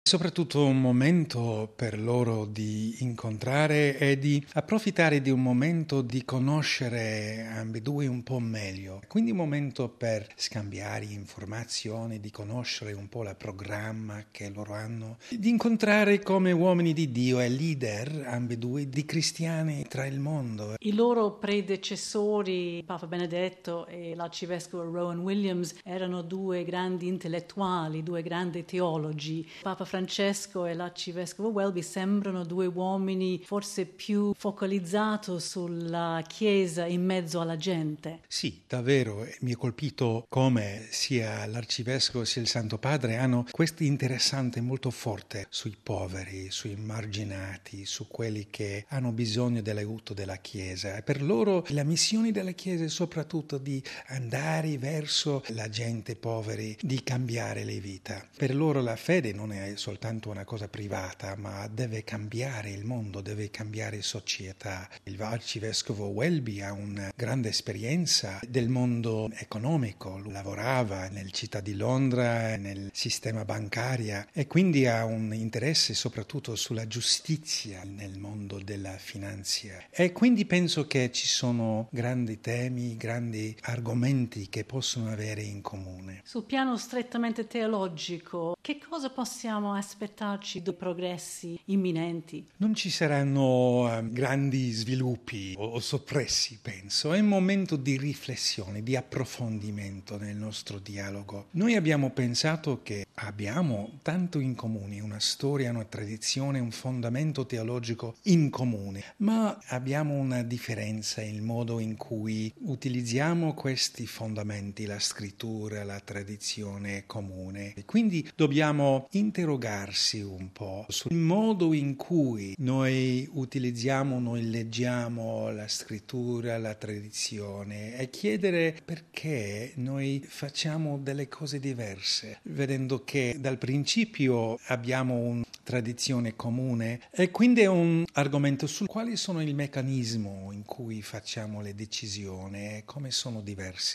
Soprattutto un momento per loro di incontrare e di approfittare di un momento di conoscere ambedue un po' meglio. Quindi un momento per scambiare informazioni, di conoscere un po' il programma che loro hanno, di incontrare come uomini di Dio e leader ambedue di cristiani tra il mondo. I loro predecessori, Papa Benedetto e l'arcivescovo Rowan Williams, erano due grandi intellettuali, due grandi teologi. Papa Francesco e l'arcivescovo Welby sembrano due uomini forse più focalizzati sulla Chiesa in mezzo alla gente. Sì, davvero, mi ha colpito come sia l'arcivescovo sia il Santo Padre hanno questo interessante molto forte sui poveri, sui marginati, su quelli che hanno bisogno dell'aiuto della Chiesa. E per loro la missione della Chiesa è soprattutto di andare verso la gente poveri, di cambiare le vite. Per loro la fede non è soltanto una cosa privata, ma deve cambiare il mondo, deve cambiare società. Il arcivescovo Welby ha una grande esperienza del mondo economico, lavorava nel città di Londra, nel sistema bancario e quindi ha un interesse soprattutto sulla giustizia nel mondo della finanza. E quindi penso che ci sono grandi temi, grandi argomenti che possono avere in comune. Sul piano strettamente teologico, che cosa possiamo aspettarci di progressi imminenti? Non ci saranno grandi sviluppi o sorpresi, penso. È un momento di riflessione, di approfondimento nel nostro dialogo. Noi abbiamo pensato che abbiamo tanto in comune, una storia, una tradizione, un fondamento teologico in comune, ma abbiamo una differenza nel modo in cui utilizziamo questi fondamenti, la scrittura, la tradizione comune. E quindi dobbiamo interrogarsi un po' sul modo in cui noi utilizziamo, noi leggiamo la scrittura, la tradizione e chiedere perché noi facciamo delle cose diverse, vedendo che dal principio abbiamo una tradizione comune e quindi è un argomento su quali sono il meccanismo in cui facciamo le decisioni e come sono diversi.